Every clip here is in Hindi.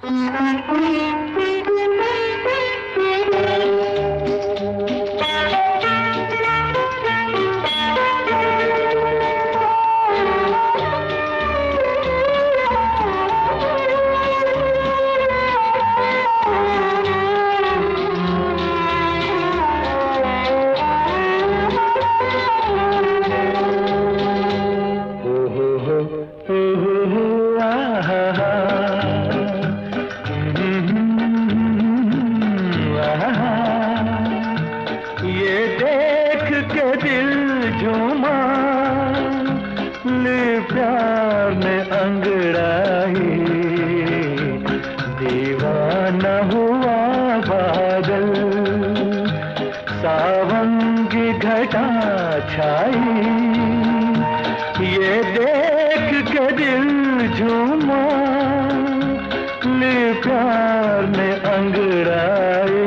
ये देख के दिल झूमा, ले प्यार ने अंगड़ाई, दीवाना हुआ बादल, सावन की घटा छाई। ये देख के दिल झूमा, ले प्यार ने अंगड़ाई,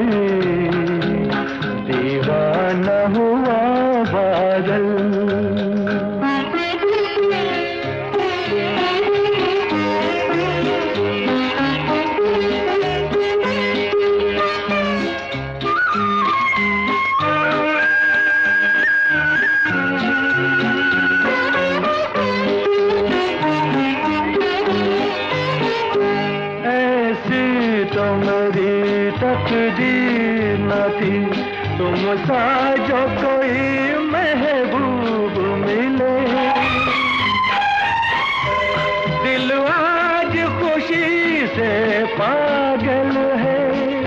दीवाना हुआ बादल। तो मेरी तकदीर न थी, तुम सा जो कोई महबूब मिले। दिल आज खुशी से पागल है,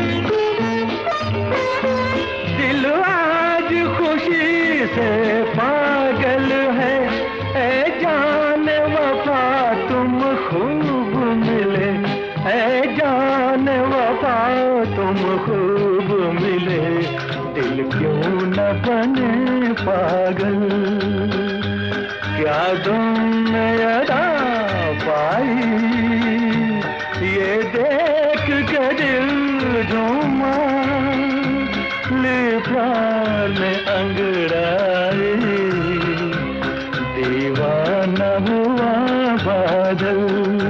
दिल आज खुशी से पागल है। ऐ जान वफा तुम खूब मिले, ऐ जान वफा तुम खूब मिले। दिल क्यों न बने पागल, क्या तुमने अदा पाई। ये देख के दिल झूमा, ले प्यार ने अंगड़ाई, दीवाना हुआ बादल।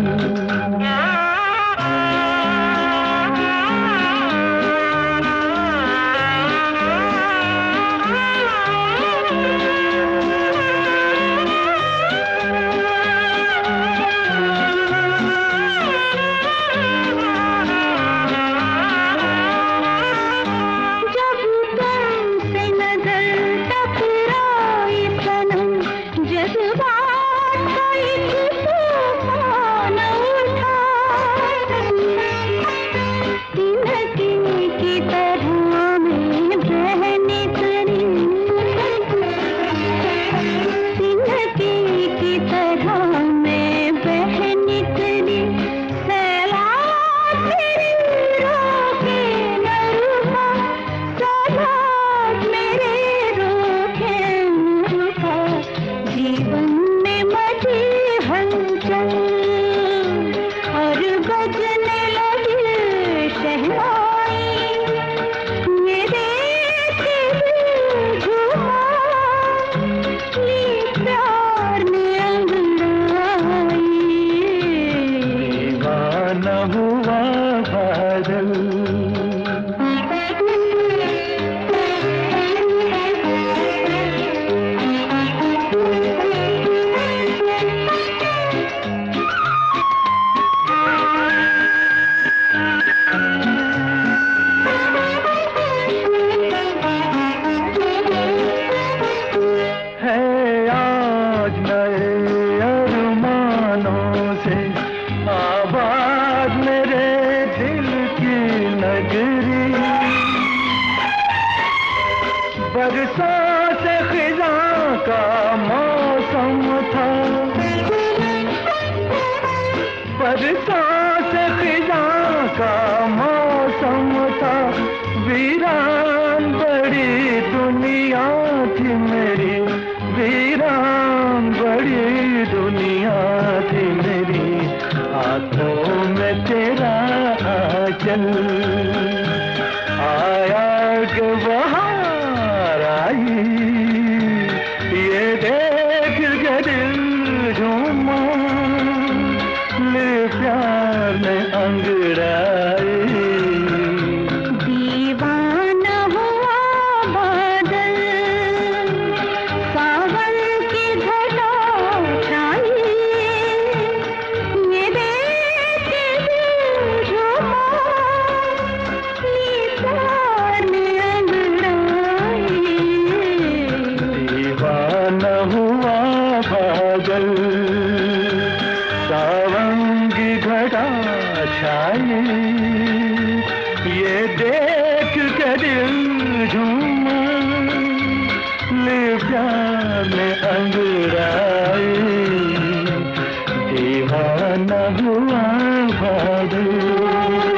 हुआ बादल। बरसों से खिज़ां का मौसम था, बरसों से खिज़ां का मौसम था। वीरान बड़ी दुनिया थी मेरी, वीरान बड़ी दुनिया थी मेरी। हाथों में तेरा आंचल आया कि बहार आई। ये देख के दिल झूमा, ले प्यार प्यार ने अंगड़ाए। दीवाना हुआ बादल, सावन की घटा छाई, ये देख के दिल झूमा, ये प्यार ने अंगड़ाए। दीवाना हुआ बादल, सावन की घटा छाई, ये देख के दिल झूमा, ले प्यार में अंगड़ाए। दीवाना हुआ बादल।